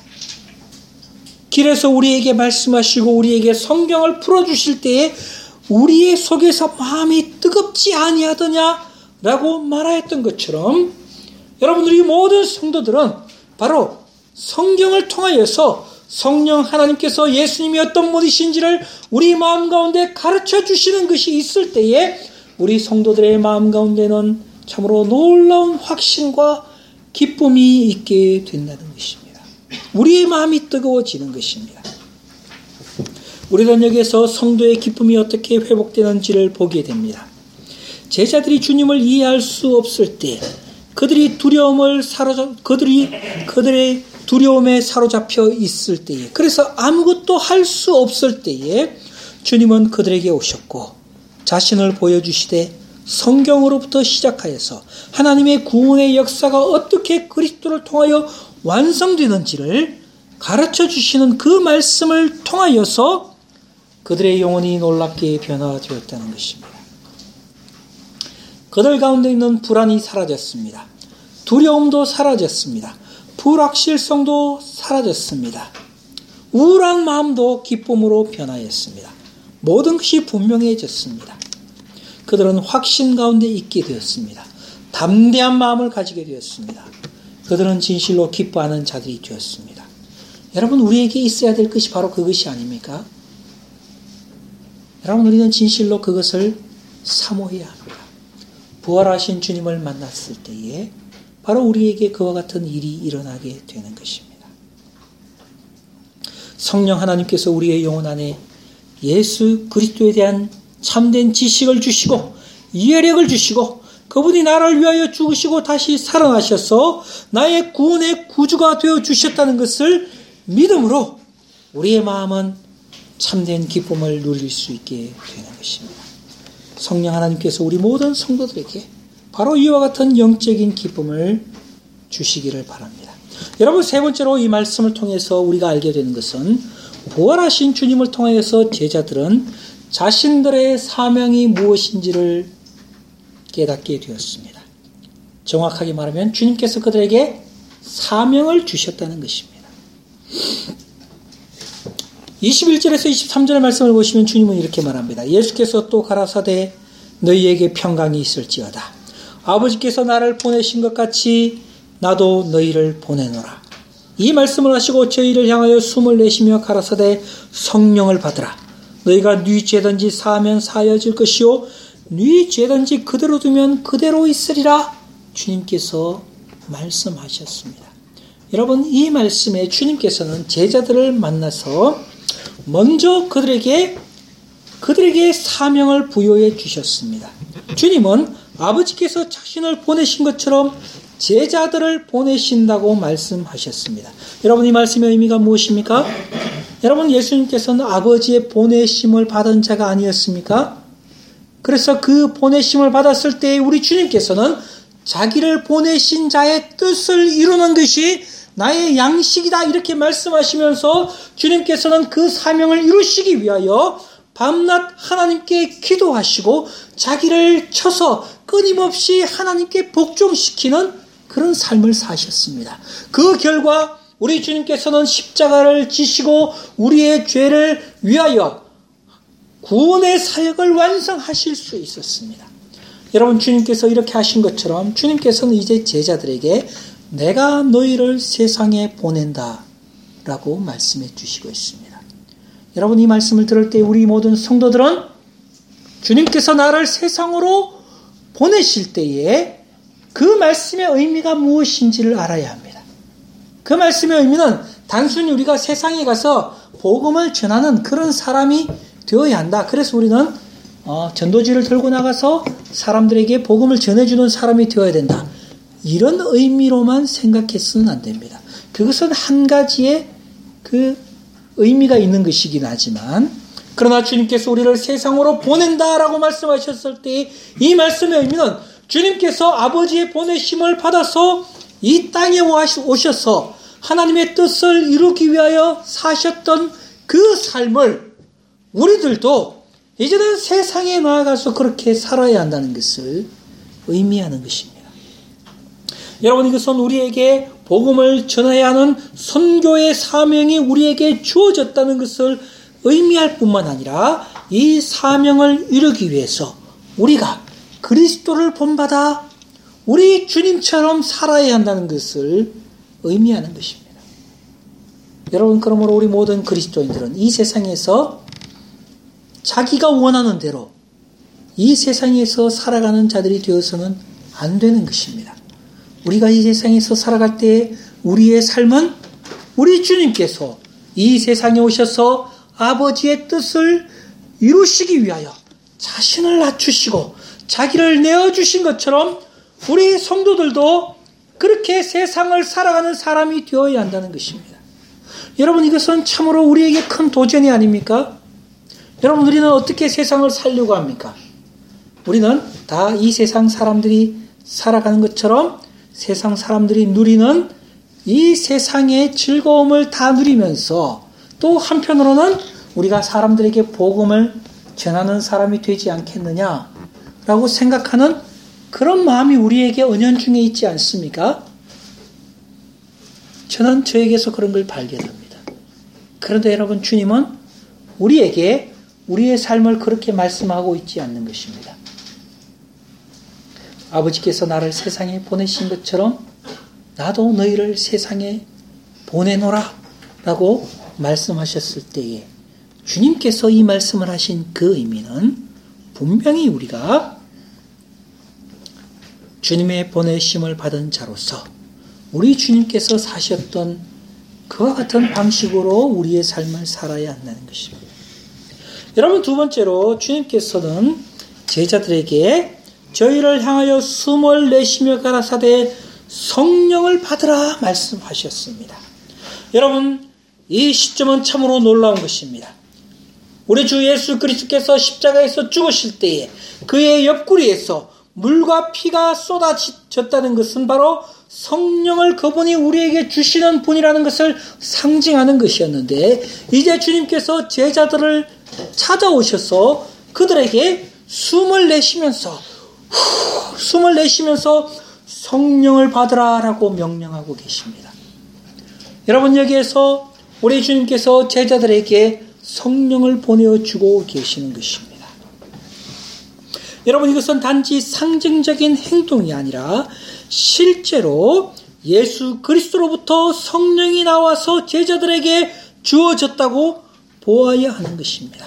길에서 우리에게 말씀하시고 우리에게 성경을 풀어주실 때에 우리의 속에서 마음이 뜨겁지 아니하더냐라고 말하였던 것처럼 여러분들이 모든 성도들은 바로 성경을 통하여서 성령 하나님께서 예수님이 어떤 분이신지를 우리 마음 가운데 가르쳐 주시는 것이 있을 때에 우리 성도들의 마음 가운데는 참으로 놀라운 확신과 기쁨이 있게 된다는 것입니다. 우리의 마음이 뜨거워지는 것입니다. 우리는 여기에서 성도의 기쁨이 어떻게 회복되는지를 보게 됩니다. 제자들이 주님을 이해할 수 없을 때 그들이 두려움을 사로잡 그들이 그들의 두려움에 사로잡혀 있을 때에 그래서 아무것도 할 수 없을 때에 주님은 그들에게 오셨고 자신을 보여주시되 성경으로부터 시작하여서 하나님의 구원의 역사가 어떻게 그리스도를 통하여 완성되는지를 가르쳐 주시는 그 말씀을 통하여서 그들의 영혼이 놀랍게 변화되었다는 것입니다. 그들 가운데 있는 불안이 사라졌습니다. 두려움도 사라졌습니다. 불확실성도 사라졌습니다. 우울한 마음도 기쁨으로 변화했습니다. 모든 것이 분명해졌습니다. 그들은 확신 가운데 있게 되었습니다. 담대한 마음을 가지게 되었습니다. 그들은 진실로 기뻐하는 자들이 되었습니다. 여러분, 우리에게 있어야 될 것이 바로 그것이 아닙니까? 여러분, 우리는 진실로 그것을 사모해야 합니다. 부활하신 주님을 만났을 때에 바로 우리에게 그와 같은 일이 일어나게 되는 것입니다. 성령 하나님께서 우리의 영혼 안에 예수 그리스도에 대한 참된 지식을 주시고 이해력을 주시고 그분이 나를 위하여 죽으시고 다시 살아나셔서 나의 구원의 구주가 되어 주셨다는 것을 믿음으로 우리의 마음은 참된 기쁨을 누릴 수 있게 되는 것입니다. 성령 하나님께서 우리 모든 성도들에게 바로 이와 같은 영적인 기쁨을 주시기를 바랍니다. 여러분, 세 번째로 이 말씀을 통해서 우리가 알게 되는 것은 부활하신 주님을 통해서 제자들은 자신들의 사명이 무엇인지를 깨닫게 되었습니다. 정확하게 말하면 주님께서 그들에게 사명을 주셨다는 것입니다. 이십일 절에서 이십삼 절의 말씀을 보시면 주님은 이렇게 말합니다. 예수께서 또 가라사대 너희에게 평강이 있을지어다. 아버지께서 나를 보내신 것 같이 나도 너희를 보내노라. 이 말씀을 하시고 저희를 향하여 숨을 내쉬며 가라사대 성령을 받으라. 너희가 네 죄든지 사하면 사여질 것이요 네 죄든지 그대로 두면 그대로 있으리라. 주님께서 말씀하셨습니다. 여러분, 이 말씀에 주님께서는 제자들을 만나서 먼저 그들에게 그들에게 사명을 부여해 주셨습니다. 주님은 아버지께서 자신을 보내신 것처럼 제자들을 보내신다고 말씀하셨습니다. 여러분, 이 말씀의 의미가 무엇입니까? 여러분, 예수님께서는 아버지의 보내심을 받은 자가 아니었습니까? 그래서 그 보내심을 받았을 때 우리 주님께서는 자기를 보내신 자의 뜻을 이루는 것이 나의 양식이다 이렇게 말씀하시면서 주님께서는 그 사명을 이루시기 위하여 밤낮 하나님께 기도하시고 자기를 쳐서 끊임없이 하나님께 복종시키는 그런 삶을 사셨습니다. 그 결과 우리 주님께서는 십자가를 지시고 우리의 죄를 위하여 구원의 사역을 완성하실 수 있었습니다. 여러분, 주님께서 이렇게 하신 것처럼 주님께서는 이제 제자들에게 내가 너희를 세상에 보낸다 라고 말씀해 주시고 있습니다. 여러분, 이 말씀을 들을 때 우리 모든 성도들은 주님께서 나를 세상으로 보내실 때에 그 말씀의 의미가 무엇인지를 알아야 합니다. 그 말씀의 의미는 단순히 우리가 세상에 가서 복음을 전하는 그런 사람이 되어야 한다. 그래서 우리는 어, 전도지를 들고 나가서 사람들에게 복음을 전해주는 사람이 되어야 된다. 이런 의미로만 생각해서는 안 됩니다. 그것은 한 가지의 그 의미가 있는 것이긴 하지만, 그러나 주님께서 우리를 세상으로 보낸다라고 말씀하셨을 때 이 말씀의 의미는 주님께서 아버지의 보내심을 받아서 이 땅에 오셔서 하나님의 뜻을 이루기 위하여 사셨던 그 삶을 우리들도 이제는 세상에 나아가서 그렇게 살아야 한다는 것을 의미하는 것입니다. 여러분, 이것은 우리에게 복음을 전해야 하는 선교의 사명이 우리에게 주어졌다는 것을 의미할 뿐만 아니라 이 사명을 이루기 위해서 우리가 그리스도를 본받아 우리 주님처럼 살아야 한다는 것을 의미하는 것입니다. 여러분, 그러므로 우리 모든 그리스도인들은 이 세상에서 자기가 원하는 대로 이 세상에서 살아가는 자들이 되어서는 안 되는 것입니다. 우리가 이 세상에서 살아갈 때 우리의 삶은 우리 주님께서 이 세상에 오셔서 아버지의 뜻을 이루시기 위하여 자신을 낮추시고 자기를 내어주신 것처럼 우리 성도들도 그렇게 세상을 살아가는 사람이 되어야 한다는 것입니다. 여러분, 이것은 참으로 우리에게 큰 도전이 아닙니까? 여러분, 우리는 어떻게 세상을 살려고 합니까? 우리는 다 이 세상 사람들이 살아가는 것처럼 세상 사람들이 누리는 이 세상의 즐거움을 다 누리면서 또 한편으로는 우리가 사람들에게 복음을 전하는 사람이 되지 않겠느냐라고 생각하는 그런 마음이 우리에게 은연중에 있지 않습니까? 저는 저에게서 그런 걸 발견합니다. 그런데 여러분, 주님은 우리에게 우리의 삶을 그렇게 말씀하고 있지 않는 것입니다. 아버지께서 나를 세상에 보내신 것처럼 나도 너희를 세상에 보내노라 라고 말씀하셨을 때에 주님께서 이 말씀을 하신 그 의미는 분명히 우리가 주님의 보내심을 받은 자로서 우리 주님께서 사셨던 그와 같은 방식으로 우리의 삶을 살아야 한다는 것입니다. 여러분, 두 번째로 주님께서는 제자들에게 저희를 향하여 숨을 내쉬며 가라사대 성령을 받으라 말씀하셨습니다. 여러분, 이 시점은 참으로 놀라운 것입니다. 우리 주 예수 그리스도께서 십자가에서 죽으실 때에 그의 옆구리에서 물과 피가 쏟아졌다는 것은 바로 성령을 그분이 우리에게 주시는 분이라는 것을 상징하는 것이었는데, 이제 주님께서 제자들을 찾아오셔서 그들에게 숨을 내쉬면서 후, 숨을 내쉬면서 성령을 받으라라고 명령하고 계십니다. 여러분, 여기에서 우리 주님께서 제자들에게 성령을 보내주고 계시는 것입니다. 여러분, 이것은 단지 상징적인 행동이 아니라 실제로 예수 그리스도로부터 성령이 나와서 제자들에게 주어졌다고 보아야 하는 것입니다.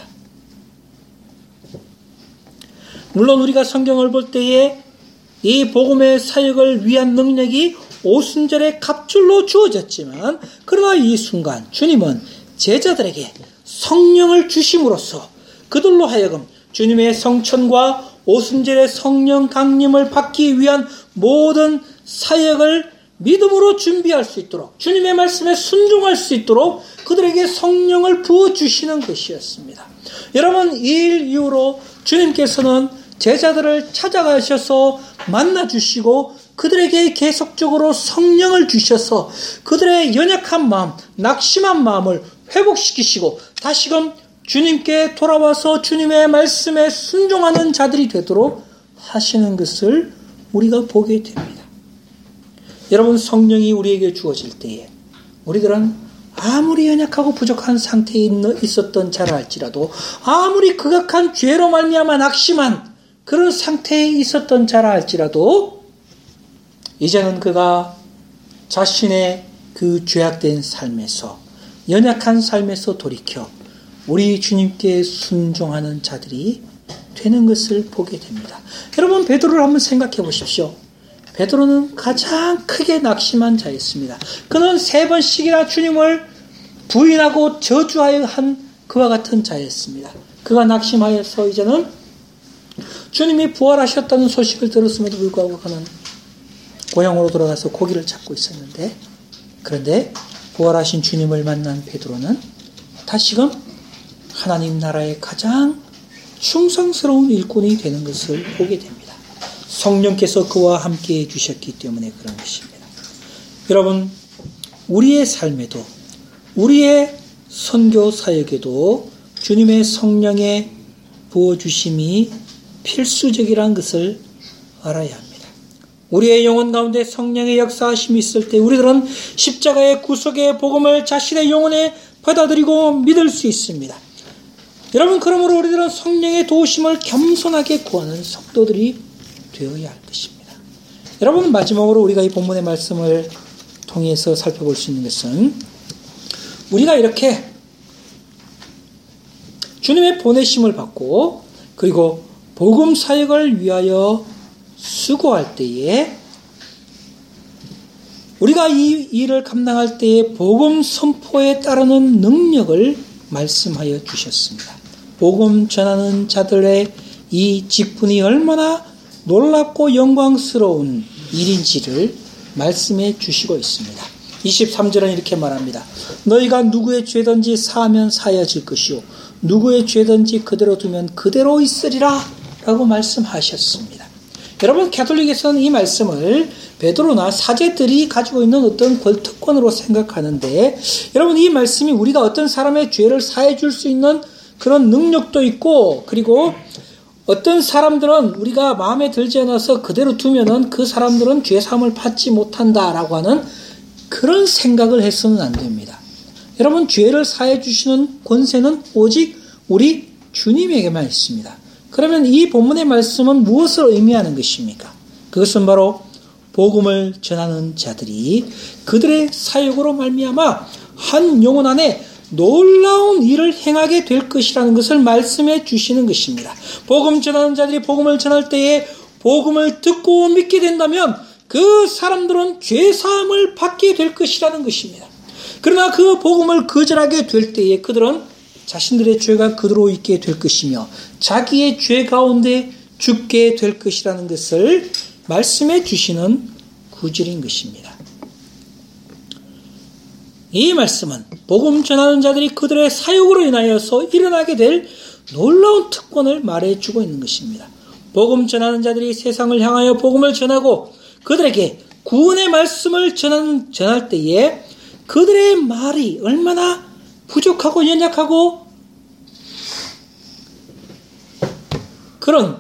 물론 우리가 성경을 볼 때에 이 복음의 사역을 위한 능력이 오순절의 갑줄로 주어졌지만, 그러나 이 순간 주님은 제자들에게 성령을 주심으로써 그들로 하여금 주님의 성천과 오순절의 성령 강림을 받기 위한 모든 사역을 믿음으로 준비할 수 있도록, 주님의 말씀에 순종할 수 있도록 그들에게 성령을 부어주시는 것이었습니다. 여러분, 이 일 이후로 주님께서는 제자들을 찾아가셔서 만나주시고 그들에게 계속적으로 성령을 주셔서 그들의 연약한 마음, 낙심한 마음을 회복시키시고 다시금 주님께 돌아와서 주님의 말씀에 순종하는 자들이 되도록 하시는 것을 우리가 보게 됩니다. 여러분, 성령이 우리에게 주어질 때에 우리들은 아무리 연약하고 부족한 상태에 있었던 자라 할지라도, 아무리 극악한 죄로 말미암아 낙심한 그런 상태에 있었던 자라 할지라도 이제는 그가 자신의 그 죄악된 삶에서, 연약한 삶에서 돌이켜 우리 주님께 순종하는 자들이 되는 것을 보게 됩니다. 여러분, 베드로를 한번 생각해 보십시오. 베드로는 가장 크게 낙심한 자였습니다. 그는 세 번씩이나 주님을 부인하고 저주하여 한 그와 같은 자였습니다. 그가 낙심하여서 이제는 주님이 부활하셨다는 소식을 들었음에도 불구하고 그는 고향으로 돌아가서 고기를 잡고 있었는데, 그런데 부활하신 주님을 만난 베드로는 다시금 하나님 나라의 가장 충성스러운 일꾼이 되는 것을 보게 됩니다. 성령께서 그와 함께 해주셨기 때문에 그런 것입니다. 여러분, 우리의 삶에도, 우리의 선교 사역에도 주님의 성령의 부어주심이 필수적이라는 것을 알아야 합니다. 우리의 영혼 가운데 성령의 역사하심이 있을 때 우리들은 십자가의 구속의 복음을 자신의 영혼에 받아들이고 믿을 수 있습니다. 여러분, 그러므로 우리들은 성령의 도우심을 겸손하게 구하는 성도들이 되어야 할 것입니다. 여러분, 마지막으로 우리가 이 본문의 말씀을 통해서 살펴볼 수 있는 것은, 우리가 이렇게 주님의 보내심을 받고 그리고 복음 사역을 위하여 수고할 때에, 우리가 이 일을 감당할 때에 복음 선포에 따르는 능력을 말씀하여 주셨습니다. 복음 전하는 자들의 이 직분이 얼마나 놀랍고 영광스러운 일인지를 말씀해 주시고 있습니다. 이십삼 절은 이렇게 말합니다. 너희가 누구의 죄든지 사하면 사여질 것이요 누구의 죄든지 그대로 두면 그대로 있으리라 라고 말씀하셨습니다. 여러분, 가톨릭에서는 이 말씀을 베드로나 사제들이 가지고 있는 어떤 권특권으로 생각하는데, 여러분, 이 말씀이 우리가 어떤 사람의 죄를 사해 줄 수 있는 그런 능력도 있고, 그리고 어떤 사람들은 우리가 마음에 들지 않아서 그대로 두면은 그 사람들은 죄사함을 받지 못한다라고 하는 그런 생각을 해서는 안 됩니다. 여러분, 죄를 사해 주시는 권세는 오직 우리 주님에게만 있습니다. 그러면 이 본문의 말씀은 무엇을 의미하는 것입니까? 그것은 바로 복음을 전하는 자들이 그들의 사역으로 말미암아 한 영혼 안에 놀라운 일을 행하게 될 것이라는 것을 말씀해 주시는 것입니다. 복음 전하는 자들이 복음을 전할 때에 복음을 듣고 믿게 된다면 그 사람들은 죄사함을 받게 될 것이라는 것입니다. 그러나 그 복음을 거절하게 될 때에 그들은 자신들의 죄가 그대로 있게 될 것이며 자기의 죄 가운데 죽게 될 것이라는 것을 말씀해 주시는 구절인 것입니다. 이 말씀은 복음 전하는 자들이 그들의 사역으로 인하여서 일어나게 될 놀라운 특권을 말해주고 있는 것입니다. 복음 전하는 자들이 세상을 향하여 복음을 전하고 그들에게 구원의 말씀을 전하는, 전할 때에 그들의 말이 얼마나 부족하고 연약하고 그런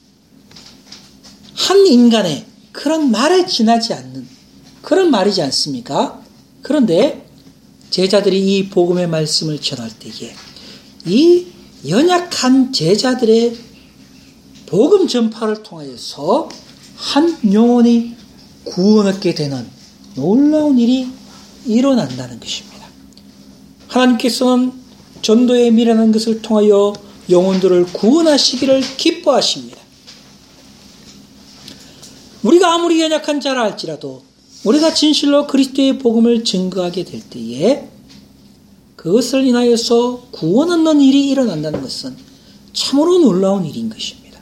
한 인간의 그런 말에 지나지 않는 그런 말이지 않습니까? 그런데 제자들이 이 복음의 말씀을 전할 때에 이 연약한 제자들의 복음 전파를 통하여서 한 영혼이 구원 얻게 되는 놀라운 일이 일어난다는 것입니다. 하나님께서는 전도에 미련한 것을 통하여 영혼들을 구원하시기를 기뻐하십니다. 우리가 아무리 연약한 자라 할지라도 우리가 진실로 그리스도의 복음을 증거하게 될 때에 그것을 인하여서 구원 얻는 일이 일어난다는 것은 참으로 놀라운 일인 것입니다.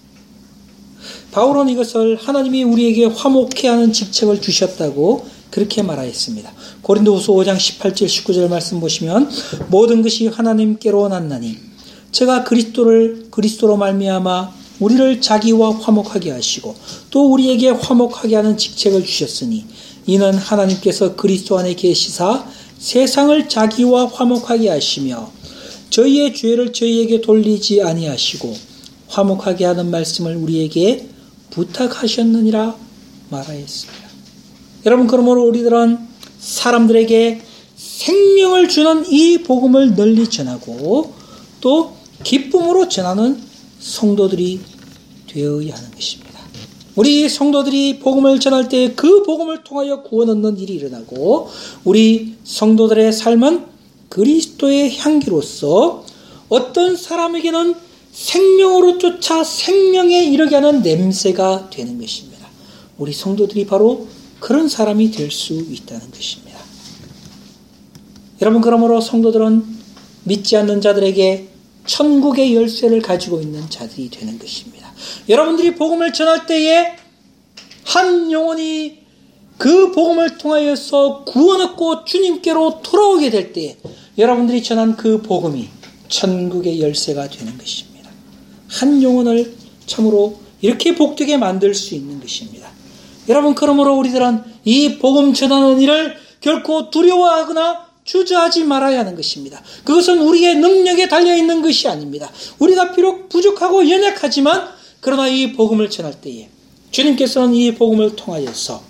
바울은 이것을 하나님이 우리에게 화목케 하는 직책을 주셨다고 그렇게 말하였습니다. 고린도후서 오 장 십팔 절 십구 절 말씀 보시면 모든 것이 하나님께로 났나니 제가 그리스도를 그리스도로 말미암아 우리를 자기와 화목하게 하시고 또 우리에게 화목하게 하는 직책을 주셨으니 이는 하나님께서 그리스도 안에 계시사 세상을 자기와 화목하게 하시며 저희의 죄를 저희에게 돌리지 아니하시고 화목하게 하는 말씀을 우리에게 부탁하셨느니라 말하였습니다. 여러분, 그러므로 우리들은 사람들에게 생명을 주는 이 복음을 널리 전하고 또 기쁨으로 전하는 성도들이 되어야 하는 것입니다. 우리 성도들이 복음을 전할 때 그 복음을 통하여 구원 얻는 일이 일어나고 우리 성도들의 삶은 그리스도의 향기로서 어떤 사람에게는 생명으로 쫓아 생명에 이르게 하는 냄새가 되는 것입니다. 우리 성도들이 바로 그런 사람이 될 수 있다는 것입니다. 여러분, 그러므로 성도들은 믿지 않는 자들에게 천국의 열쇠를 가지고 있는 자들이 되는 것입니다. 여러분들이 복음을 전할 때에 한 영혼이 그 복음을 통하여서 구원 얻고 주님께로 돌아오게 될 때에 여러분들이 전한 그 복음이 천국의 열쇠가 되는 것입니다. 한 영혼을 참으로 이렇게 복되게 만들 수 있는 것입니다. 여러분, 그러므로 우리들은 이 복음 전하는 일을 결코 두려워하거나 주저하지 말아야 하는 것입니다. 그것은 우리의 능력에 달려있는 것이 아닙니다. 우리가 비록 부족하고 연약하지만 그러나 이 복음을 전할 때에 주님께서는 이 복음을 통하여서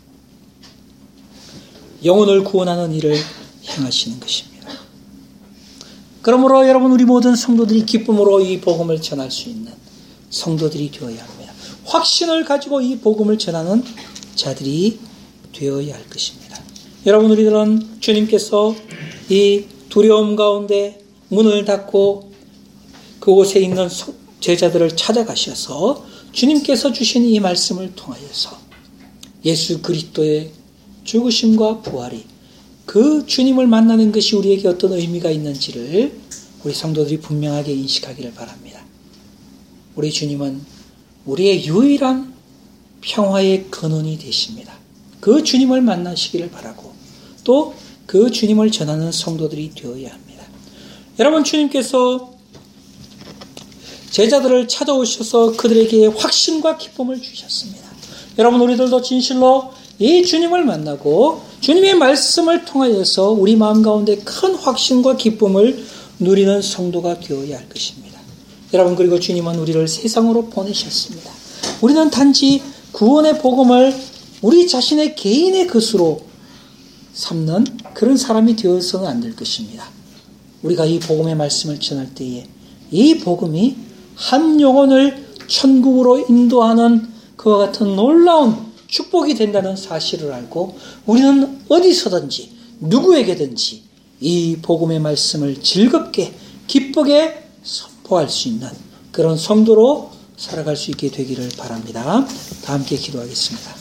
영혼을 구원하는 일을 행하시는 것입니다. 그러므로 여러분, 우리 모든 성도들이 기쁨으로 이 복음을 전할 수 있는 성도들이 되어야 합니다. 확신을 가지고 이 복음을 전하는 자들이 되어야 할 것입니다. 여러분, 우리들은 주님께서 이 두려움 가운데 문을 닫고 그곳에 있는 제자들을 찾아가셔서 주님께서 주신 이 말씀을 통하여서 예수 그리스도의 죽으심과 부활이 그 주님을 만나는 것이 우리에게 어떤 의미가 있는지를 우리 성도들이 분명하게 인식하기를 바랍니다. 우리 주님은 우리의 유일한 평화의 근원이 되십니다. 그 주님을 만나시기를 바라고 또 그 주님을 전하는 성도들이 되어야 합니다. 여러분, 주님께서 제자들을 찾아오셔서 그들에게 확신과 기쁨을 주셨습니다. 여러분, 우리들도 진실로 이 주님을 만나고 주님의 말씀을 통하여서 우리 마음 가운데 큰 확신과 기쁨을 누리는 성도가 되어야 할 것입니다. 여러분, 그리고 주님은 우리를 세상으로 보내셨습니다. 우리는 단지 구원의 복음을 우리 자신의 개인의 것으로 삼는 그런 사람이 되어서는 안 될 것입니다. 우리가 이 복음의 말씀을 전할 때에 이 복음이 한 영혼을 천국으로 인도하는 그와 같은 놀라운 축복이 된다는 사실을 알고 우리는 어디서든지 누구에게든지 이 복음의 말씀을 즐겁게 기쁘게 선포할 수 있는 그런 성도로 살아갈 수 있게 되기를 바랍니다. 다 함께 기도하겠습니다.